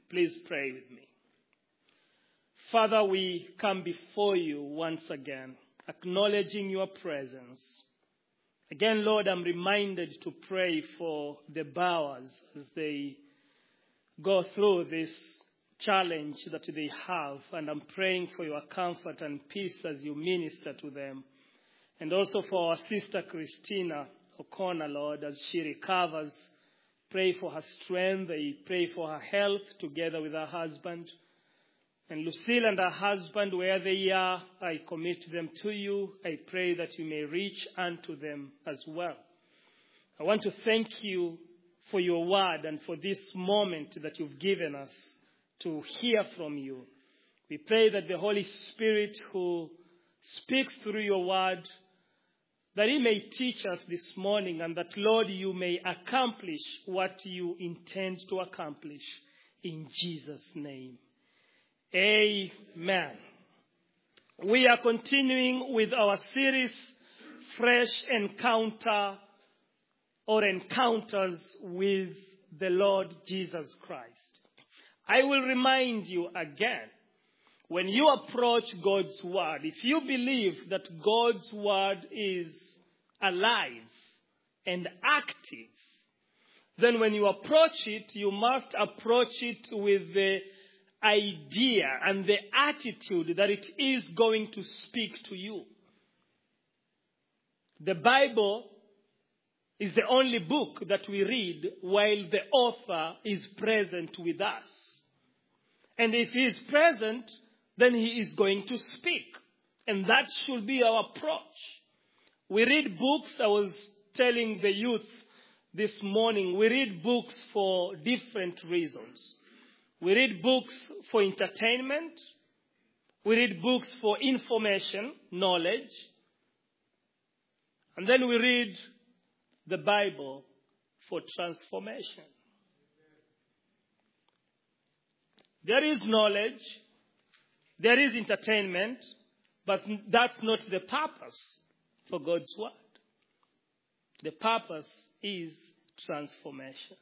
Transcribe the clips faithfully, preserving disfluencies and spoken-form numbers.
Please pray with me. Father, we come before you once again, acknowledging your presence. Again, Lord, I'm reminded to pray for the Bowers as they go through this challenge that they have. And I'm praying for your comfort and peace as you minister to them. And also for our sister Christina O'Connor, Lord, as she recovers. Pray for her strength. I pray for her health together with her husband. And Lucille and her husband, where they are, I commit them to you. I pray that you may reach unto them as well. I want to thank you for your word and for this moment that you've given us to hear from you. We pray that the Holy Spirit who speaks through your word, that he may teach us this morning, and that, Lord, you may accomplish what you intend to accomplish. In Jesus' name. Amen. We are continuing with our series, Fresh Encounter or Encounters with the Lord Jesus Christ. I will remind you again, when you approach God's word, if you believe that God's word is alive and active, then when you approach it, you must approach it with the idea and the attitude that it is going to speak to you. The Bible is the only book that we read while the author is present with us. And if he is present, then he is going to speak. And that should be our approach. We read books. I was telling the youth this morning, we read books for different reasons. We read books for entertainment. We read books for information, knowledge. And then we read the Bible for transformation. There is knowledge. There is entertainment. But that's not the purpose for God's word. The purpose is transformation.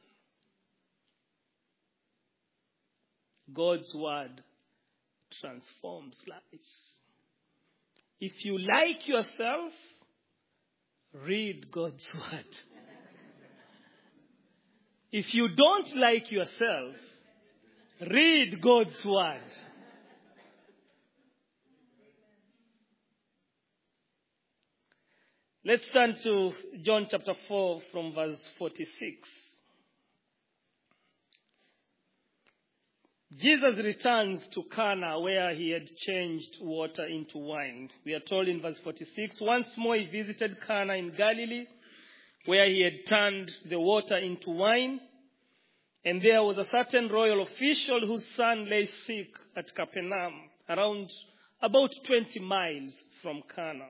God's word transforms lives. If you like yourself, read God's word. If you don't like yourself, read God's word. Let's turn to John chapter four from verse forty-six. Jesus returns to Cana where he had changed water into wine. We are told in verse forty-six, once more he visited Cana in Galilee where he had turned the water into wine. And there was a certain royal official whose son lay sick at Capernaum, around about twenty miles from Cana.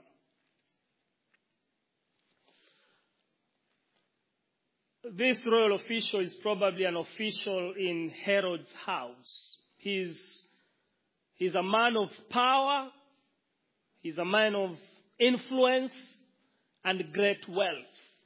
This royal official is probably an official in Herod's house. He's, he's a man of power. He's a man of influence and great wealth.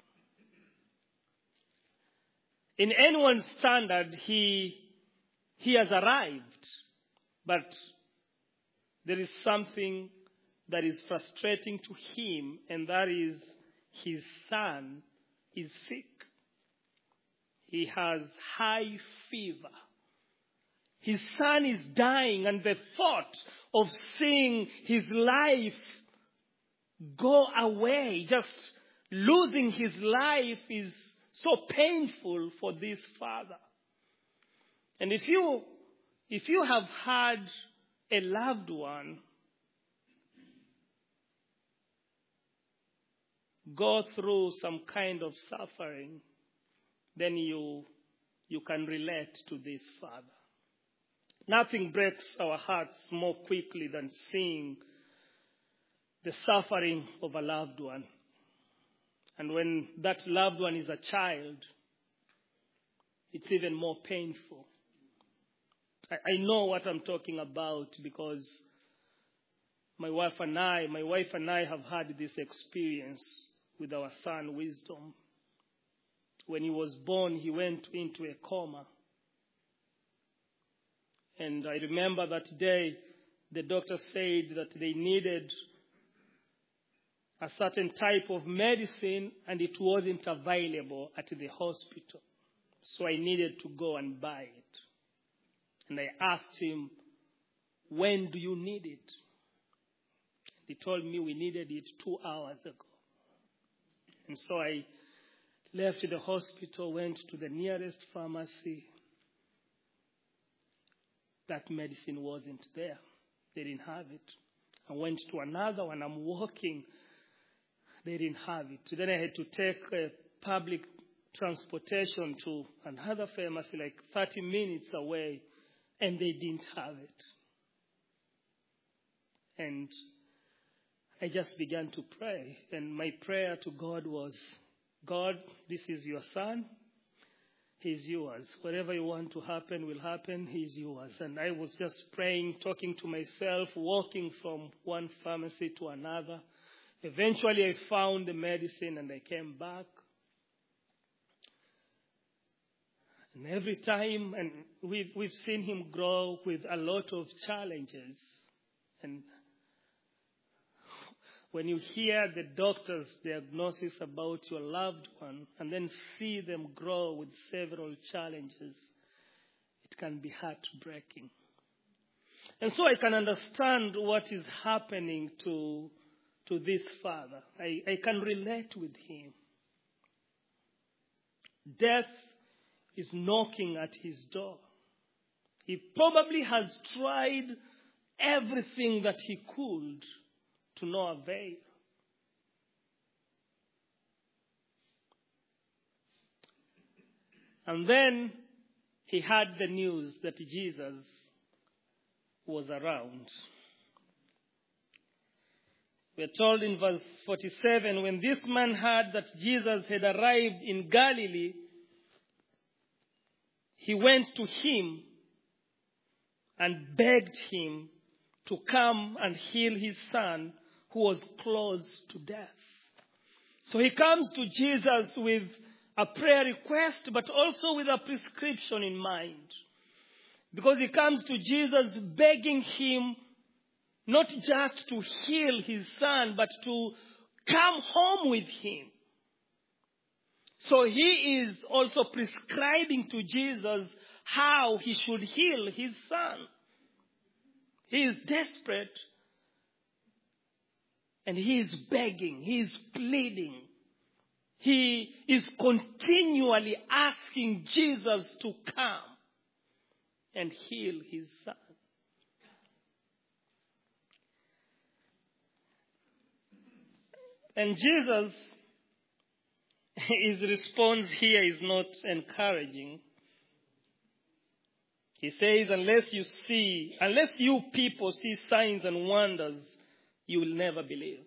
In anyone's standard, he, he has arrived. But there is something that is frustrating to him, and that is his son is sick. He has high fever. His son is dying, and the thought of seeing his life go away, just losing his life, is so painful for this father. And if you, if you have had a loved one go through some kind of suffering, then you, you can relate to this father. Nothing breaks our hearts more quickly than seeing the suffering of a loved one. And when that loved one is a child, it's even more painful. I, I know what I'm talking about because my wife and I, my wife and I have had this experience with our son, Wisdom. When he was born, he went into a coma. And I remember that day, the doctor said that they needed a certain type of medicine and it wasn't available at the hospital. So I needed to go and buy it. And I asked him, when do you need it? He told me we needed it two hours ago. And so I left the hospital, went to the nearest pharmacy. That medicine wasn't there. They didn't have it. I went to another one. I'm walking. They didn't have it. So then I had to take uh, public transportation to another pharmacy like thirty minutes away, and they didn't have it. And I just began to pray. And my prayer to God was, God, this is your son. He's yours. Whatever you want to happen will happen. He's yours. And I was just praying, talking to myself, walking from one pharmacy to another. Eventually I found the medicine and I came back. And every time, and we've, we've seen him grow with a lot of challenges. And when you hear the doctor's diagnosis about your loved one and then see them grow with several challenges, it can be heartbreaking. And so I can understand what is happening to, to this father. I, I can relate with him. Death is knocking at his door. He probably has tried everything that he could to no avail. And then he had the news that Jesus was around. We're told in verse forty-seven, when this man heard that Jesus had arrived in Galilee, he went to him and begged him to come and heal his son who was close to death. So he comes to Jesus with a prayer request, but also with a prescription in mind. Because he comes to Jesus begging him not just to heal his son, but to come home with him. So he is also prescribing to Jesus how he should heal his son. He is desperate. And he is begging. He is pleading. He is continually asking Jesus to come and heal his son. And Jesus, his response here is not encouraging. He says, unless you see, unless you people see signs and wonders, you will never believe.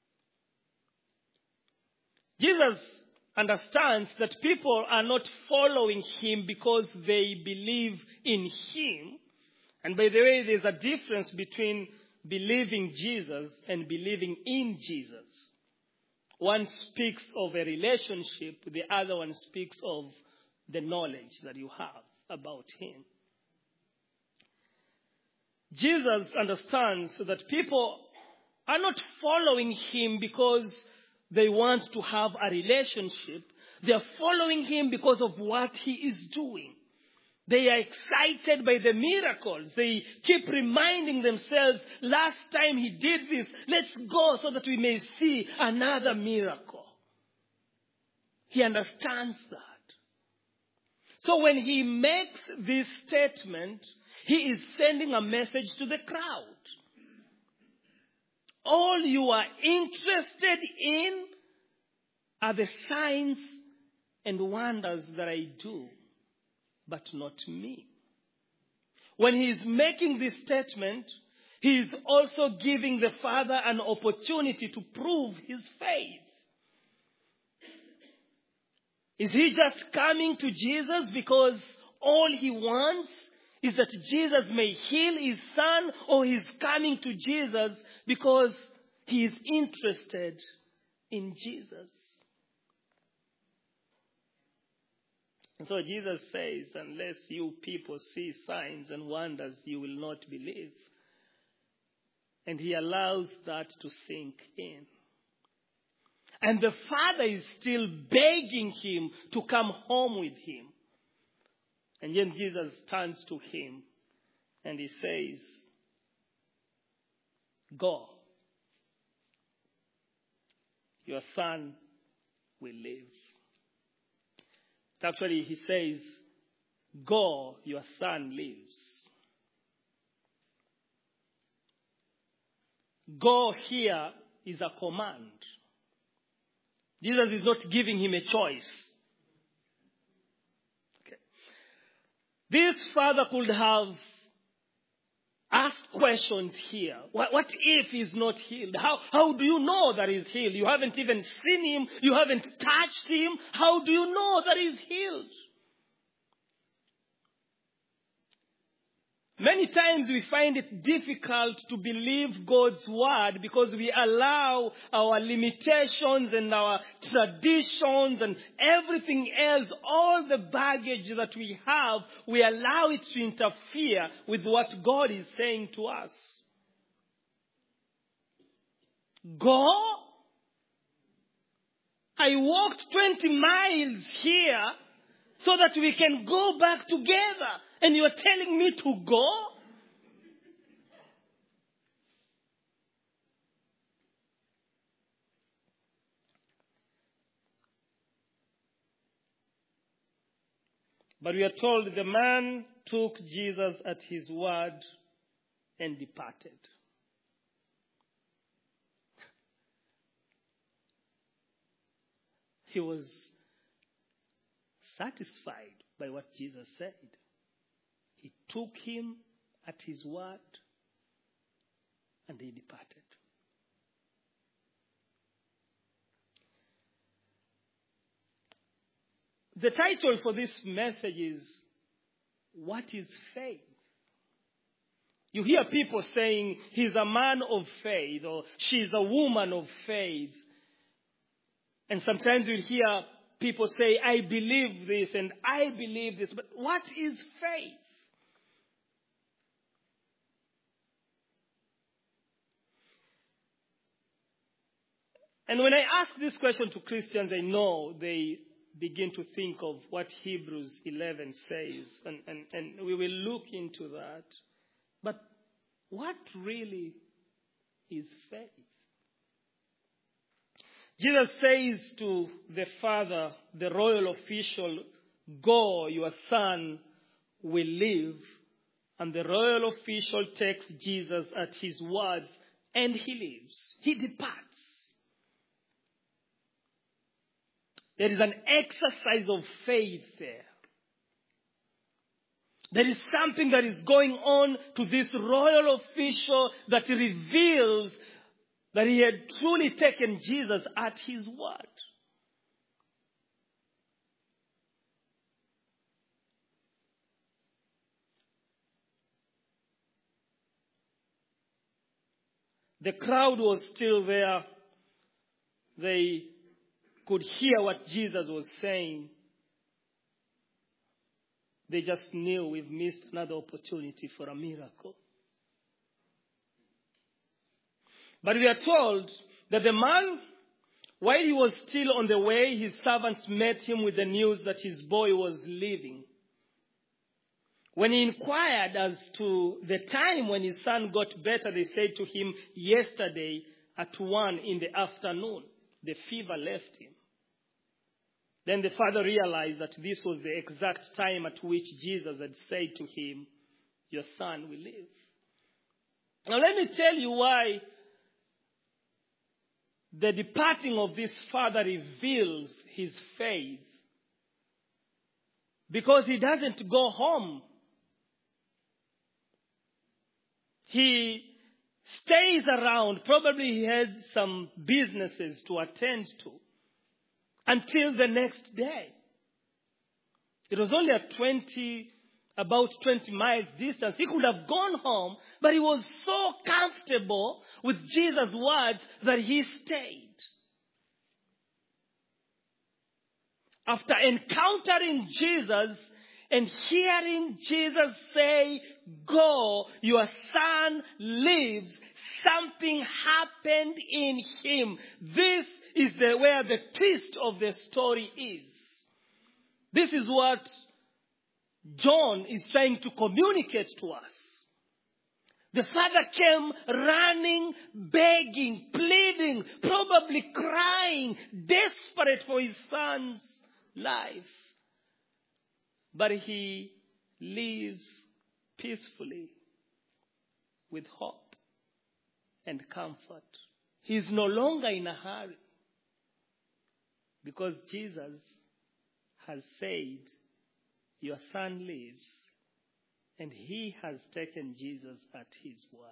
Jesus understands that people are not following him because they believe in him. And by the way, there's a difference between believing Jesus and believing in Jesus. One speaks of a relationship, the other one speaks of the knowledge that you have about him. Jesus understands that people are not following him because they want to have a relationship. They are following him because of what he is doing. They are excited by the miracles. They keep reminding themselves, last time he did this, let's go so that we may see another miracle. He understands that. So when he makes this statement, he is sending a message to the crowd. All you are interested in are the signs and wonders that I do, but not me. When he is making this statement, he is also giving the Father an opportunity to prove his faith. Is he just coming to Jesus because all he wants is that Jesus may heal his son, or he's coming to Jesus because he is interested in Jesus? And And so Jesus says, unless you people see signs and wonders, you will not believe. And he allows that to sink in. And the father is still begging him to come home with him. And then Jesus turns to him and he says, go. Your son will live. Actually, he says, go, your son lives. Go here is a command. Jesus is not giving him a choice. Okay. This father could have asked questions here. What, what if he's not healed? How, how do you know that he's healed? You haven't even seen him. You haven't touched him. How do you know that he's healed? Many times we find it difficult to believe God's word because we allow our limitations and our traditions and everything else, all the baggage that we have, we allow it to interfere with what God is saying to us. Go? I walked twenty miles here so that we can go back together. And you are telling me to go? But we are told the man took Jesus at his word and departed. He was satisfied by what Jesus said. He took him at his word and he departed. The title for this message is, what is faith? You hear people saying, he's a man of faith or she's a woman of faith. And sometimes you hear people say, I believe this and I believe this. But what is faith? And when I ask this question to Christians, I know they begin to think of what Hebrews eleven says. And, and, and we will look into that. But what really is faith? Jesus says to the father, the royal official, go, your son will live. And the royal official takes Jesus at his words and he lives. He departs. There is an exercise of faith there. There is something that is going on to this royal official that reveals that he had truly taken Jesus at his word. The crowd was still there. They could hear what Jesus was saying. They just knew we've missed another opportunity for a miracle. But we are told that the man, while he was still on the way, his servants met him with the news that his boy was leaving. When he inquired as to the time when his son got better, they said to him, yesterday at one in the afternoon, the fever left him. Then the father realized that this was the exact time at which Jesus had said to him, your son will live. Now let me tell you why the departing of this father reveals his faith. Because he doesn't go home. He stays around. Probably he had some businesses to attend to. Until the next day. It was only a twenty, about twenty miles distance. He could have gone home, but he was so comfortable with Jesus' words that he stayed. after encountering Jesus and hearing Jesus say, "Go, your son lives," something happened in him. This is the, where the twist of the story is. This is what John is trying to communicate to us. The father came running, begging, pleading, probably crying, desperate for his son's life. But he lives peacefully with hope and comfort. He is no longer in a hurry because Jesus has said, "Your son lives," and he has taken Jesus at his word.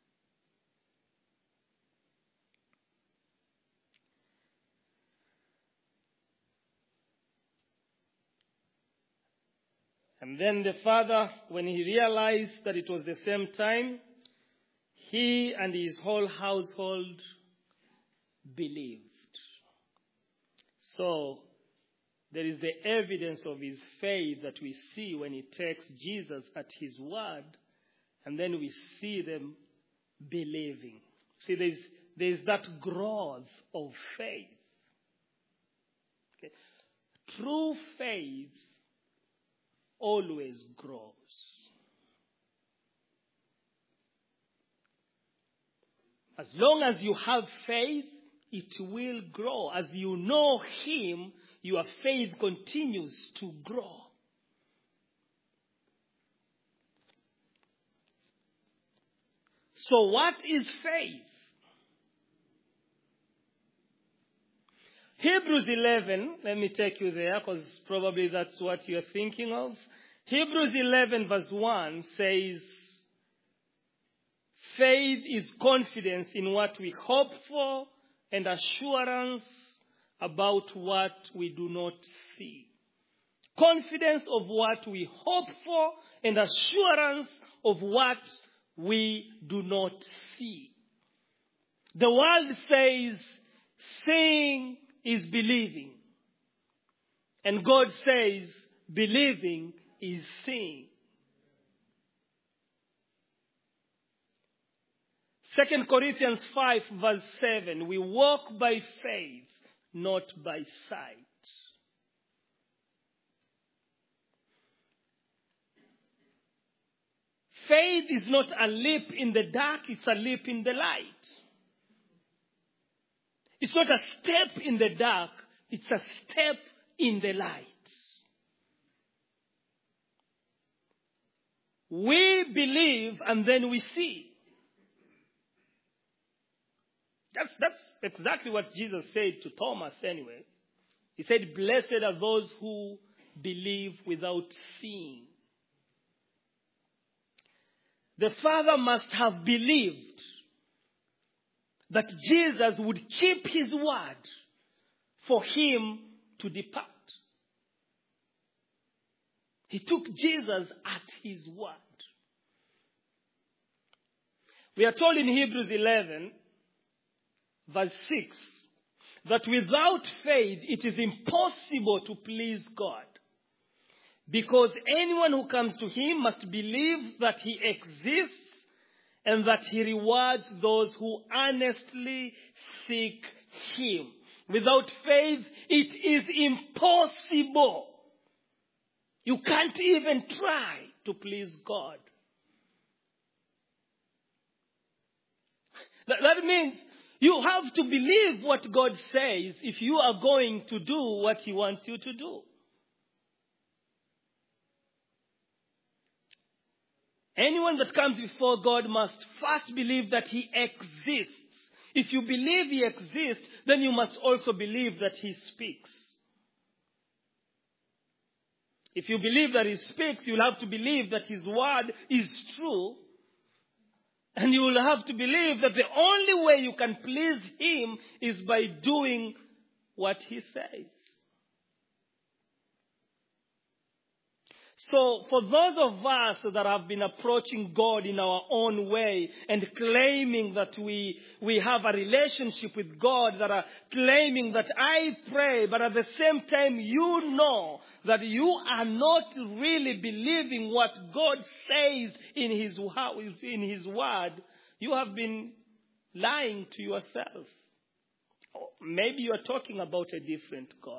And then the father, when he realized that it was the same time, he and his whole household believed. So, there is the evidence of his faith that we see when he takes Jesus at his word, and then we see them believing. See, there's, there's that growth of faith. Okay. True faith always grows. As long as you have faith, it will grow. As you know him, your faith continues to grow. So what is faith? Hebrews eleven, let me take you there because probably that's what you're thinking of. Hebrews eleven verse one says, faith is confidence in what we hope for and assurance about what we do not see. Confidence of what we hope for and assurance of what we do not see. The world says seeing is believing. And God says believing is seeing. Second Corinthians five verse seven, we walk by faith, not by sight. Faith is not a leap in the dark, it's a leap in the light. It's not a step in the dark, it's a step in the light. We believe and then we see. That's, that's exactly what Jesus said to Thomas anyway. He said, "Blessed are those who believe without seeing." The Father must have believed that Jesus would keep his word for him to depart. He took Jesus at his word. We are told in Hebrews eleven, verse six, that without faith it is impossible to please God. Because anyone who comes to him must believe that he exists and that he rewards those who earnestly seek him. Without faith, it is impossible. You can't even try to please God. That, that means you have to believe what God says if you are going to do what he wants you to do. Anyone that comes before God must first believe that he exists. If you believe he exists, then you must also believe that he speaks. If you believe that he speaks, you'll have to believe that his word is true. And you will have to believe that the only way you can please him is by doing what he says. So for those of us that have been approaching God in our own way and claiming that we, we have a relationship with God, that are claiming that I pray, but at the same time you know that you are not really believing what God says in His, in His word, you have been lying to yourself. Or maybe you are talking about a different God.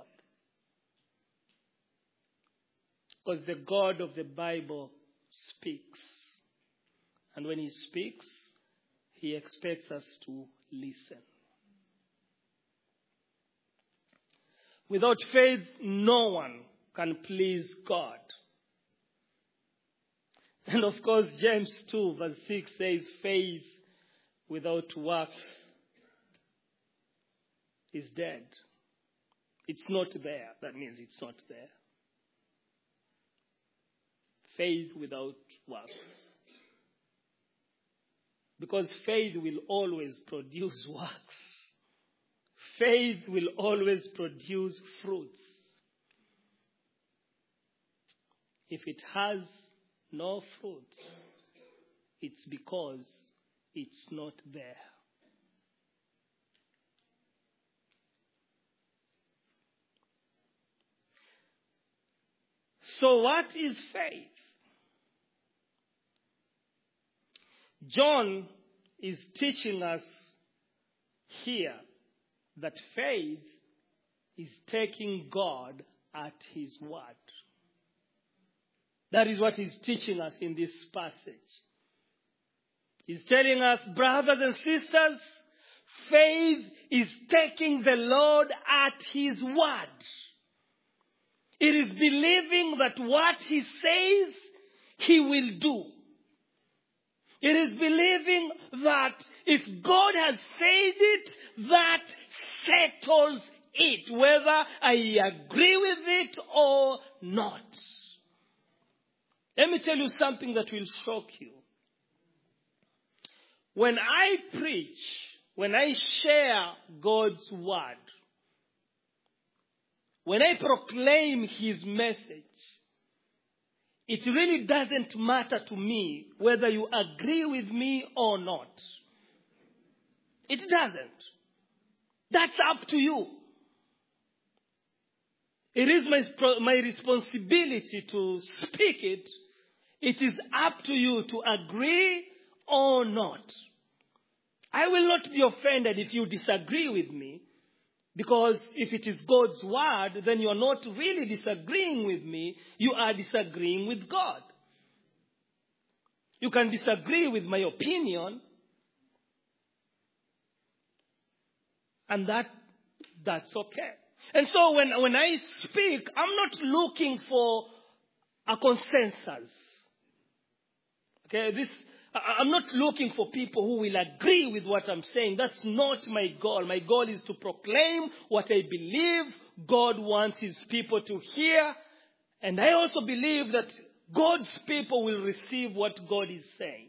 Because the God of the Bible speaks. And when He speaks, He expects us to listen. Without faith, no one can please God. And of course, James two verse six says, faith without works is dead. It's not there. That means it's not there. Faith without works. Because faith will always produce works. Faith will always produce fruits. If it has no fruits, it's because it's not there. So what is faith? John is teaching us here that faith is taking God at His word. That is what he's teaching us in this passage. He's telling us, brothers and sisters, faith is taking the Lord at His word. It is believing that what He says, He will do. It is believing that if God has said it, that settles it, whether I agree with it or not. Let me tell you something that will shock you. When I preach, when I share God's word, when I proclaim His message, it really doesn't matter to me whether you agree with me or not. It doesn't. That's up to you. It is my, my responsibility to speak it. It is up to you to agree or not. I will not be offended if you disagree with me. Because if it is God's word, then you are not really disagreeing with me. You are disagreeing with God. You can disagree with my opinion. And that, that's okay. And so when, when I speak, I'm not looking for a consensus. Okay, this, I'm not looking for people who will agree with what I'm saying. That's not my goal. My goal is to proclaim what I believe God wants His people to hear. And I also believe that God's people will receive what God is saying.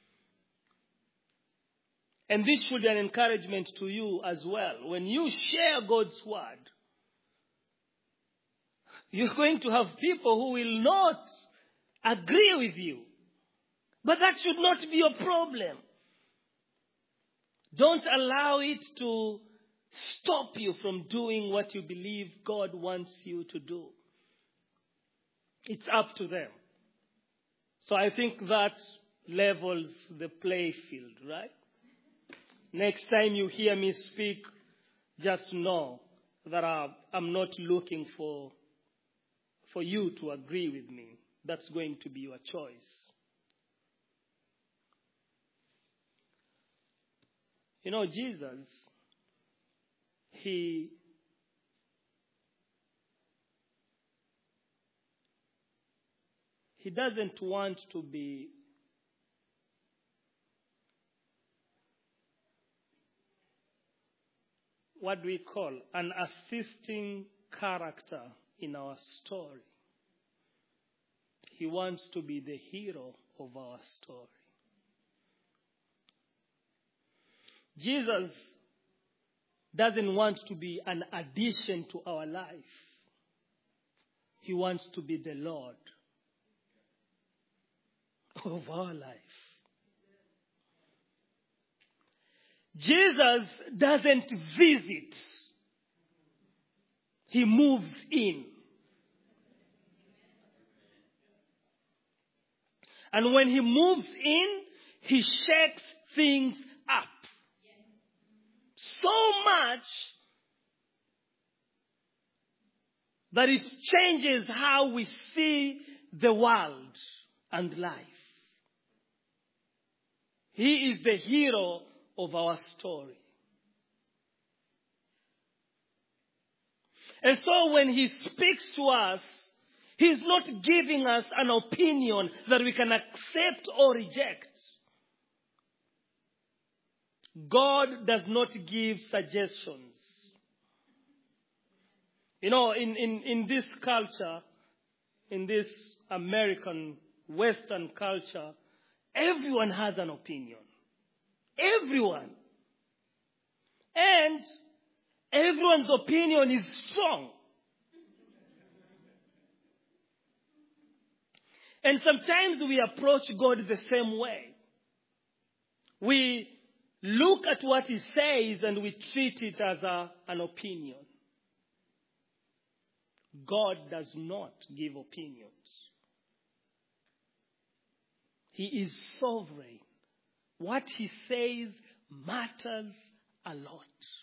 And this should be an encouragement to you as well. When you share God's word, you're going to have people who will not agree with you. But that should not be your problem. Don't allow it to stop you from doing what you believe God wants you to do. It's up to them. So I think that levels the play field, right? Next time you hear me speak, just know that I'm not looking for, for you to agree with me. That's going to be your choice. You know, Jesus, he, he doesn't want to be what we call an assisting character in our story. He wants to be the hero of our story. Jesus doesn't want to be an addition to our life. He wants to be the Lord of our life. Jesus doesn't visit. He moves in. And when he moves in, he shakes things up. So much that it changes how we see the world and life. He is the hero of our story. And so when he speaks to us, he's not giving us an opinion that we can accept or reject. God does not give suggestions. You know, in, in, in this culture, in this American Western culture, everyone has an opinion. Everyone. And everyone's opinion is strong. And sometimes we approach God the same way. We look at what he says and we treat it as a, an opinion. God does not give opinions. He is sovereign. What he says matters a lot.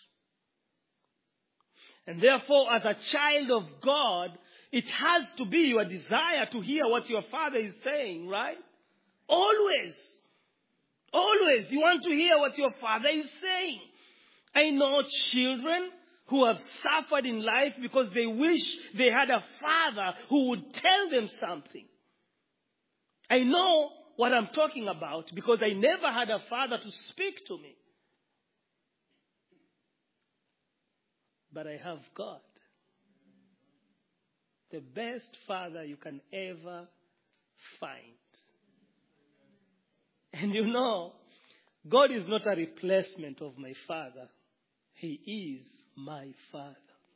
And therefore, as a child of God, it has to be your desire to hear what your father is saying, right? Always. Always. You want to hear what your father is saying. I know children who have suffered in life because they wish they had a father who would tell them something. I know what I'm talking about because I never had a father to speak to me. But I have God. The best father you can ever find. And you know, God is not a replacement of my father. He is my father.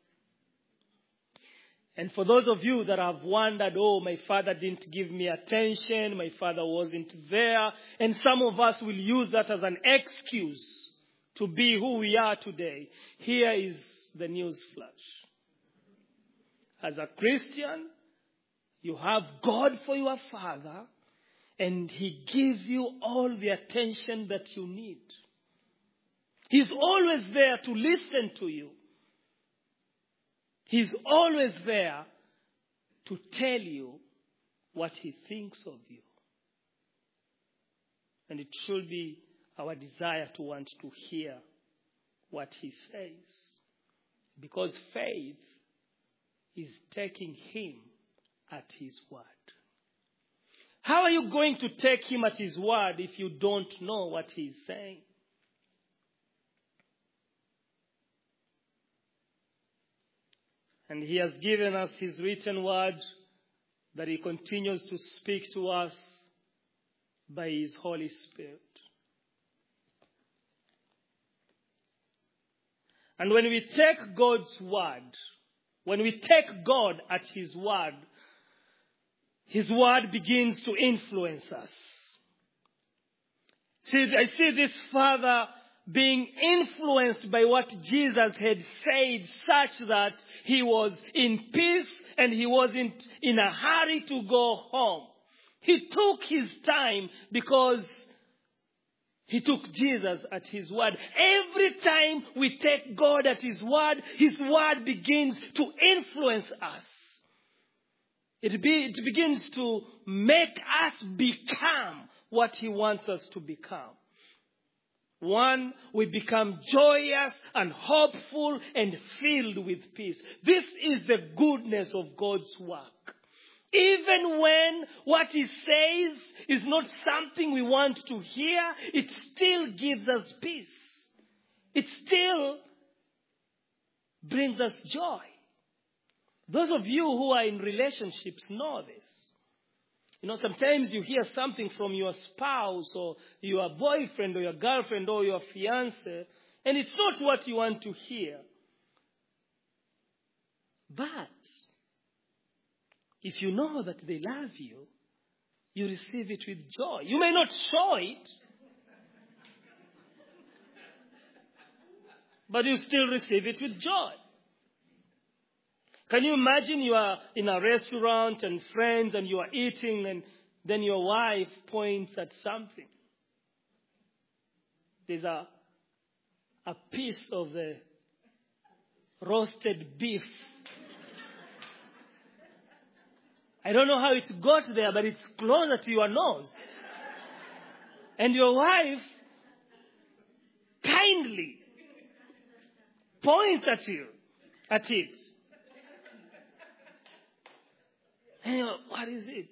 And for those of you that have wondered, oh, my father didn't give me attention, my father wasn't there, and some of us will use that as an excuse to be who we are today. Here is the news flash. As a Christian, you have God for your father, and he gives you all the attention that you need. He's always there to listen to you. He's always there to tell you what he thinks of you. And it should be our desire to want to hear what he says. Because faith is taking him at his word. How are you going to take him at his word if you don't know what he's saying? And he has given us his written word that he continues to speak to us by his Holy Spirit. And when we take God's word, when we take God at his word, his word begins to influence us. See, I see this father being influenced by what Jesus had said, such that he was in peace and he wasn't in a hurry to go home. He took his time because he took Jesus at his word. Every time we take God at his word, his word begins to influence us. It, be, it begins to make us become what he wants us to become. One, we become joyous and hopeful and filled with peace. This is the goodness of God's work. Even when what he says is not something we want to hear, it still gives us peace. It still brings us joy. Those of you who are in relationships know this. You know, sometimes you hear something from your spouse or your boyfriend or your girlfriend or your fiancé, and it's not what you want to hear. But if you know that they love you, you receive it with joy. You may not show it, but you still receive it with joy. Can you imagine you are in a restaurant and friends and you are eating and then your wife points at something? There's a, a piece of the roasted beef. I don't know how it got there, but it's closer to your nose. And your wife kindly points at you, at it. And you're like, what is it?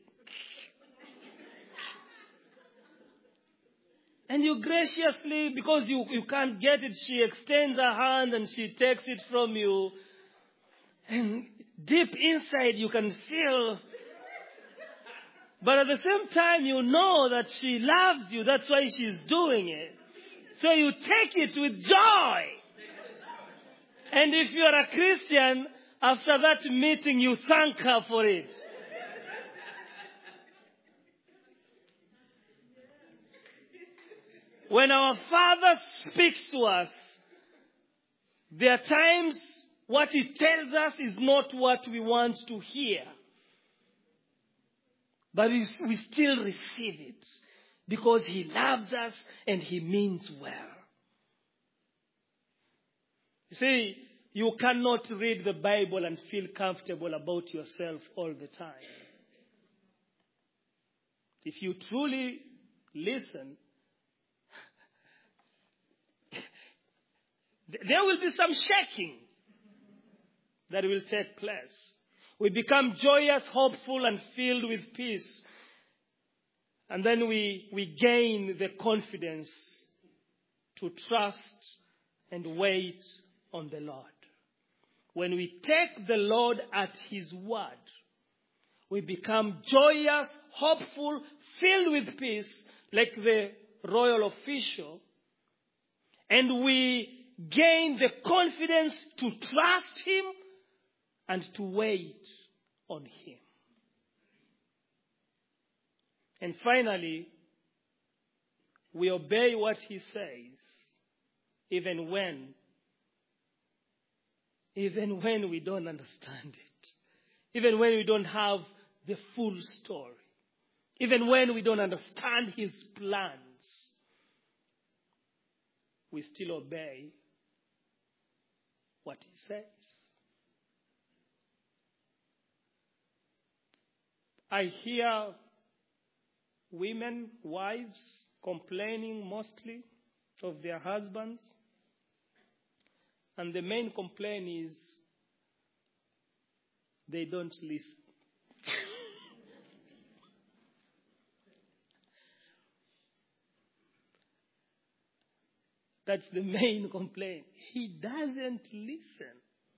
And you graciously, because you, you can't get it, she extends her hand and she takes it from you. And deep inside you can feel, but at the same time you know that she loves you. That's why she's doing it. So you take it with joy. And if you are a Christian, after that meeting you thank her for it. When our Father speaks to us, there are times what He tells us is not what we want to hear. But we, we still receive it because He loves us and He means well. You see, you cannot read the Bible and feel comfortable about yourself all the time. If you truly listen, there will be some shaking that will take place. We become joyous, hopeful, and filled with peace. And then we, we gain the confidence to trust and wait on the Lord. When we take the Lord at His word, we become joyous, hopeful, filled with peace, like the royal official. And we gain the confidence to trust Him and to wait on Him. And finally, we obey what He says, even when, even when we don't understand it, even when we don't have the full story, even when we don't understand His plans, we still obey what He says. I hear women, wives, complaining mostly of their husbands. And the main complaint is they don't listen. That's the main complaint. He doesn't listen.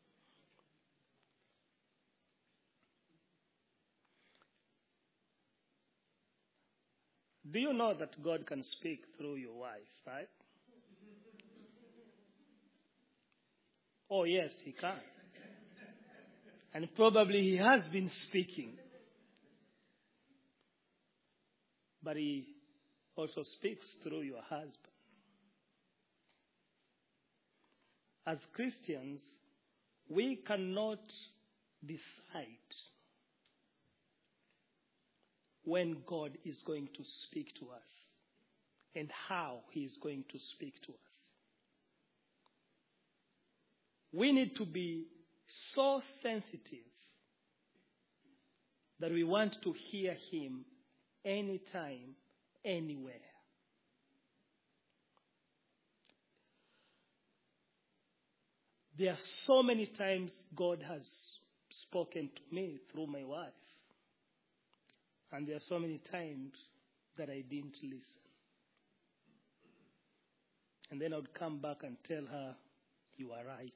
Do you know that God can speak through your wife, right? Oh, yes, He can. And probably He has been speaking. But He also speaks through your husband. As Christians, we cannot decide when God is going to speak to us and how He is going to speak to us. We need to be so sensitive that we want to hear Him anytime, anywhere. There are so many times God has spoken to me through my wife. And there are so many times that I didn't listen. And then I would come back and tell her, you are right.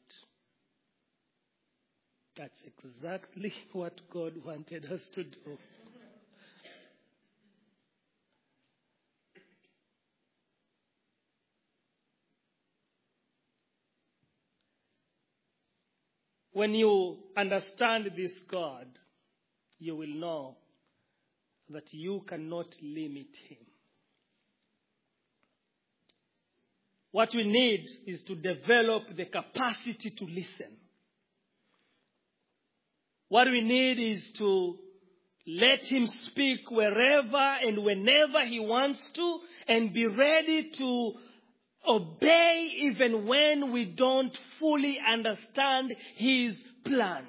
That's exactly what God wanted us to do. When you understand this God, you will know that you cannot limit him. What we need is to develop the capacity to listen. What we need is to let him speak wherever and whenever he wants to, and be ready to obey even when we don't fully understand his plans.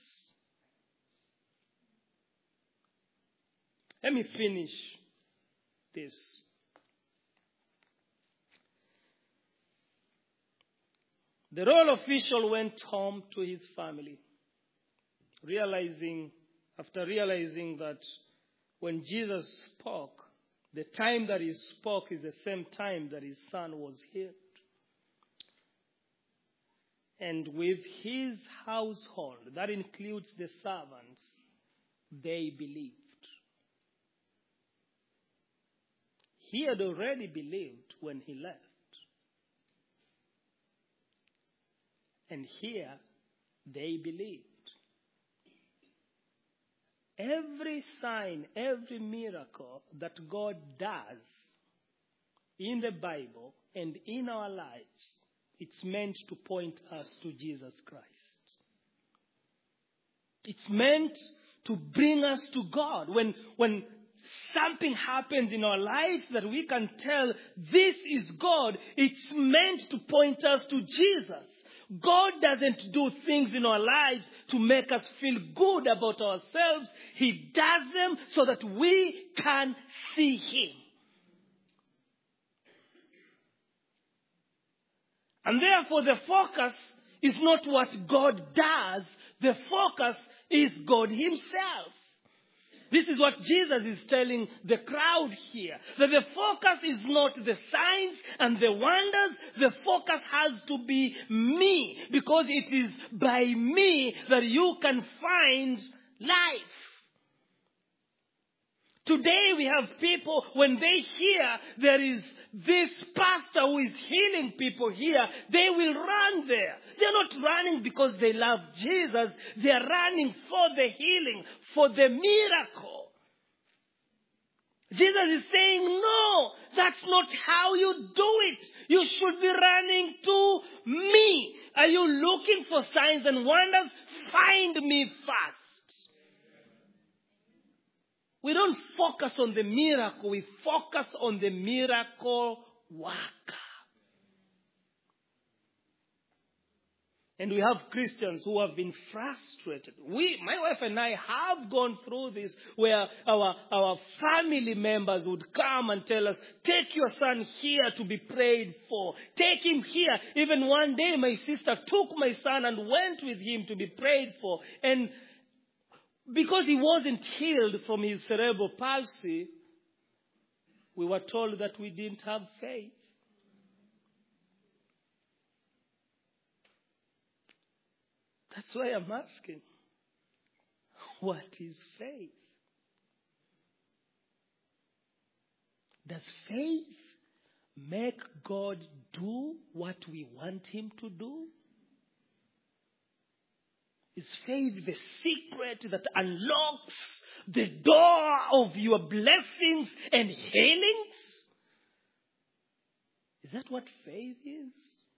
Let me finish this. The royal official went home to his family, realizing, after realizing that when Jesus spoke, the time that he spoke is the same time that his son was healed. And with his household, that includes the servants, they believed. He had already believed when he left. And here, they believed. Every sign, every miracle that God does in the Bible and in our lives, it's meant to point us to Jesus Christ. It's meant to bring us to God. When, when something happens in our lives that we can tell this is God, it's meant to point us to Jesus. God doesn't do things in our lives to make us feel good about ourselves. He does them so that we can see him. And therefore the focus is not what God does. The focus is God himself. This is what Jesus is telling the crowd here. That the focus is not the signs and the wonders. The focus has to be me. Because it is by me that you can find life. Today we have people, when they hear there is this pastor who is healing people here, they will run there. They're not running because they love Jesus. They're running for the healing, for the miracle. Jesus is saying, no, that's not how you do it. You should be running to me. Are you looking for signs and wonders? Find me first. We don't focus on the miracle. We focus on the miracle worker. And we have Christians who have been frustrated. We, my wife and I have gone through this where our, our family members would come and tell us, take your son here to be prayed for. Take him here. Even one day my sister took my son and went with him to be prayed for. And because he wasn't healed from his cerebral palsy, we were told that we didn't have faith. That's why I'm asking, what is faith? Does faith make God do what we want him to do? Is faith the secret that unlocks the door of your blessings and healings? Is that what faith is?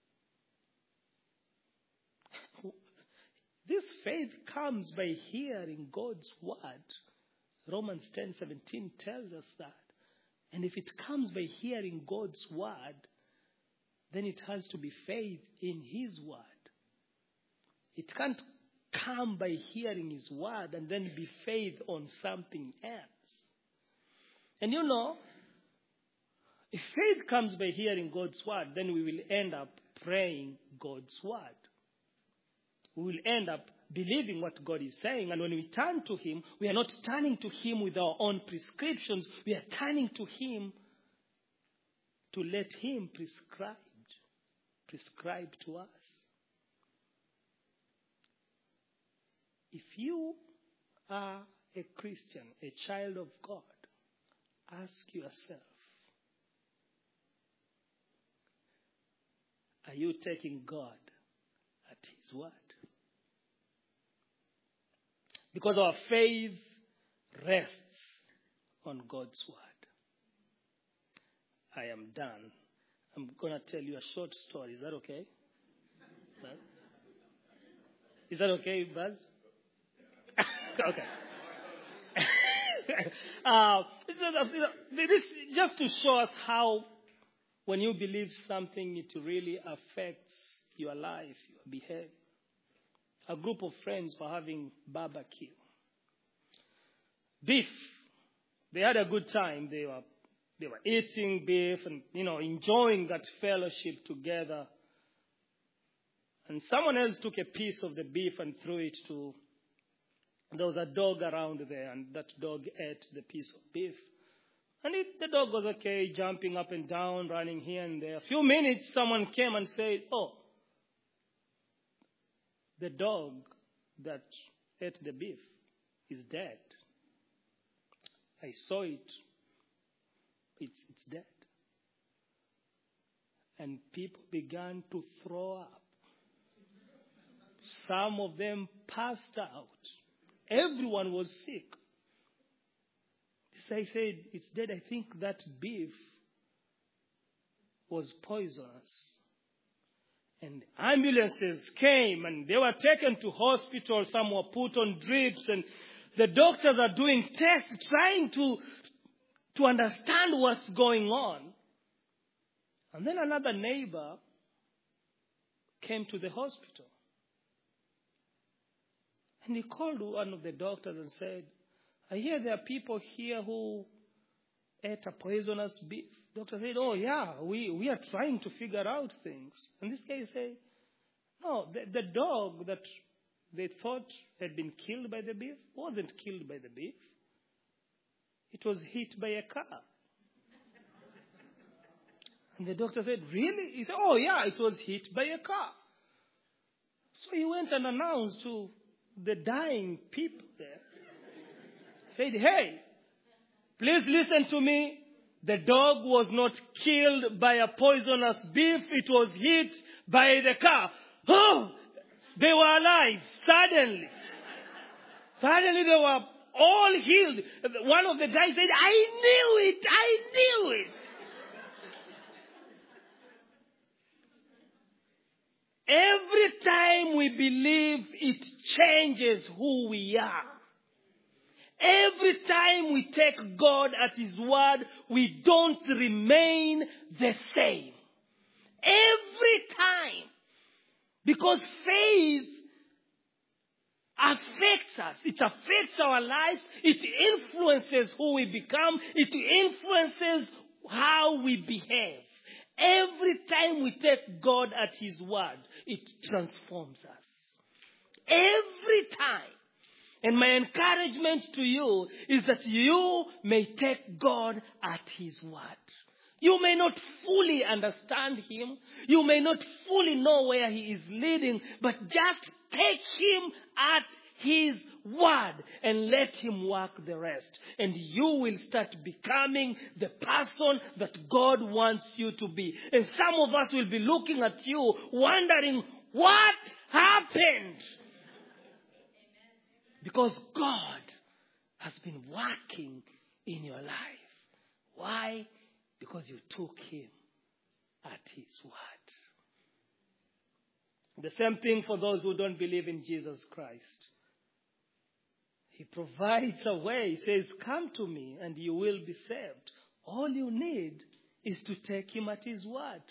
This faith comes by hearing God's word. Romans ten seventeen tells us that. And if it comes by hearing God's word, then it has to be faith in his word. It can't come by hearing his word and then be faith on something else. And you know, if faith comes by hearing God's word, then we will end up praying God's word. We will end up believing what God is saying. And when we turn to him, we are not turning to him with our own prescriptions. We are turning to him to let him prescribe, prescribe to us. If you are a Christian, a child of God, ask yourself, are you taking God at his word? Because our faith rests on God's word. I am done. I'm going to tell you a short story. Is that okay? Buzz? Is that okay, Buzz? Okay. uh, this just to show us how when you believe something, it really affects your life, your behavior. A group of friends were having barbecue. Beef. They had a good time. They were they were eating beef and, you know, enjoying that fellowship together. And someone else took a piece of the beef and threw it to, there was a dog around there, and that dog ate the piece of beef. And it, the dog was okay, jumping up and down, running here and there. A few minutes, someone came and said, oh, the dog that ate the beef is dead. I saw it. It's, it's dead. And people began to throw up. Some of them passed out. Everyone was sick. So I said, it's dead. I think that beef was poisonous. And ambulances came and they were taken to hospital. Some were put on drips, and the doctors are doing tests, trying to, to understand what's going on. And then another neighbor came to the hospital. And he called one of the doctors and said, I hear there are people here who ate a poisonous beef. Doctor said, oh yeah, we, we are trying to figure out things. And this guy said, no, the, the dog that they thought had been killed by the beef wasn't killed by the beef. It was hit by a car. And the doctor said, really? He said, oh yeah, it was hit by a car. So he went and announced to the dying people there, said, hey, please listen to me. The dog was not killed by a poisonous beef. It was hit by the car. Oh, they were alive. Suddenly. Suddenly they were all healed. One of the guys said, I knew it. I knew it. Every time we believe, it changes who we are. Every time we take God at His word, we don't remain the same. Every time. Because faith affects us. It affects our lives. It influences who we become. It influences how we behave. Every time we take God at His word, it transforms us. Every time. And my encouragement to you is that you may take God at His word. You may not fully understand Him. You may not fully know where He is leading, but just take Him at His word and let Him work the rest. And you will start becoming the person that God wants you to be. And some of us will be looking at you wondering, what happened? Because God has been working in your life. Why? Because you took Him at His word. The same thing for those who don't believe in Jesus Christ. He provides a way. He says, come to me and you will be saved. All you need is to take Him at His word.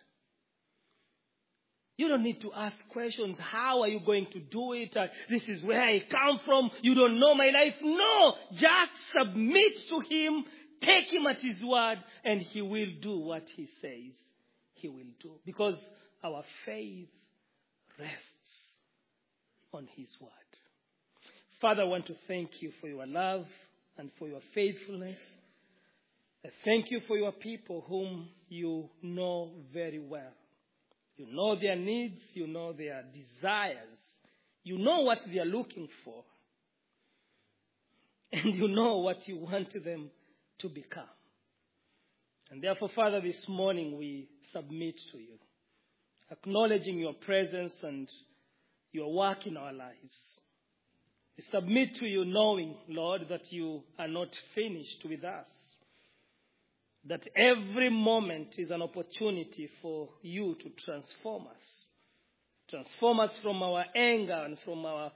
You don't need to ask questions. How are you going to do it? Uh, this is where I come from. You don't know my life. No, just submit to Him. Take Him at His word and He will do what He says He will do. Because our faith rests on His word. Father, I want to thank You for Your love and for Your faithfulness. I thank You for Your people whom You know very well. You know their needs. You know their desires. You know what they are looking for. And You know what You want them to become. And therefore, Father, this morning we submit to You, acknowledging Your presence and Your work in our lives. We submit to you knowing, Lord, that you are not finished with us. That every moment is an opportunity for you to transform us. Transform us from our anger and from our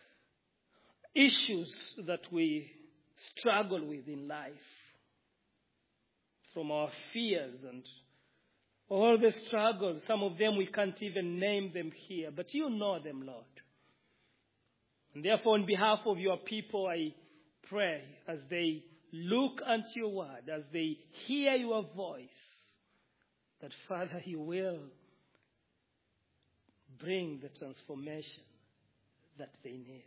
issues that we struggle with in life. From our fears and all the struggles. Some of them we can't even name them here, but you know them, Lord. And therefore, on behalf of your people, I pray as they look unto your word, as they hear your voice, that, Father, you will bring the transformation that they need.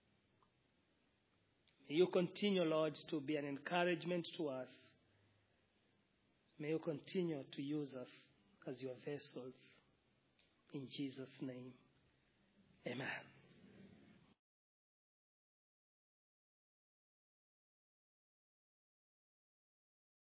May you continue, Lord, to be an encouragement to us. May you continue to use us as your vessels. In Jesus' name, amen.